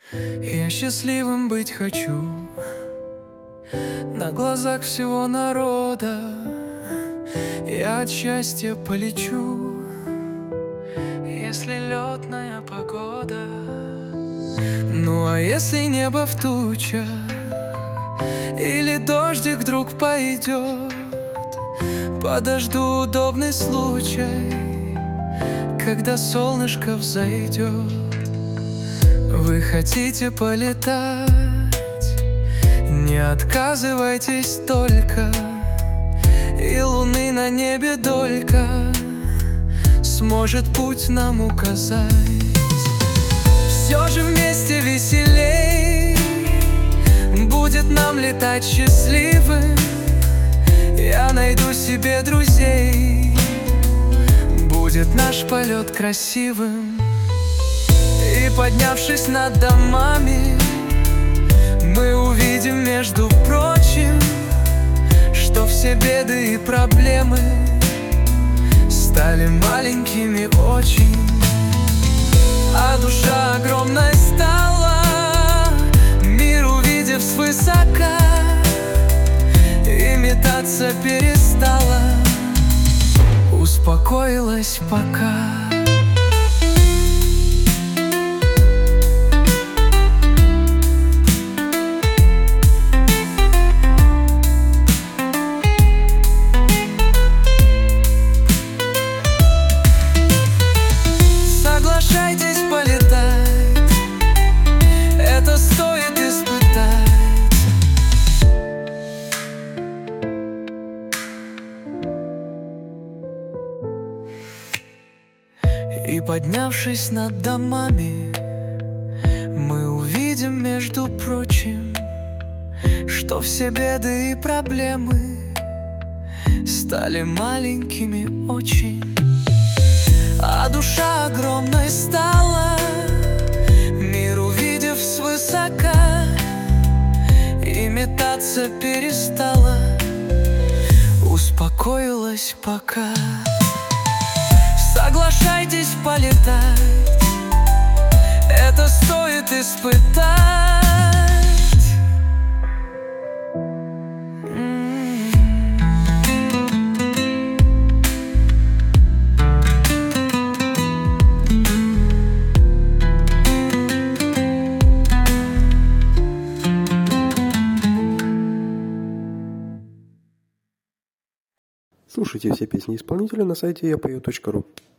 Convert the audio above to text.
Я счастливым быть хочу на глазах всего народа. Я от счастья полечу, если летная погода. Ну а если небо в тучах или дождик вдруг пойдет, подожду удобный случай, когда солнышко взойдет. Вы хотите полетать? Не отказывайтесь только, и луны на небе долька сможет путь нам указать. Все же вместе веселей будет нам летать счастливым. Я найду себе друзей, будет наш полет красивым. И поднявшись над домами, мы увидим, между прочим, что все беды и проблемы стали маленькими очень, а душа огромной стала, мир увидев свысока, и метаться перестала, успокоилась пока. Соглашайтесь полетать, это стоит испытать. И поднявшись над домами, мы увидим, между прочим, что все беды и проблемы стали маленькими очень, а душа огромной стала, мир увидев свысока, и метаться перестала, успокоилась пока. Соглашайтесь полетать, это стоит испытать. Слушайте все песни исполнителя на сайте yapою.ru.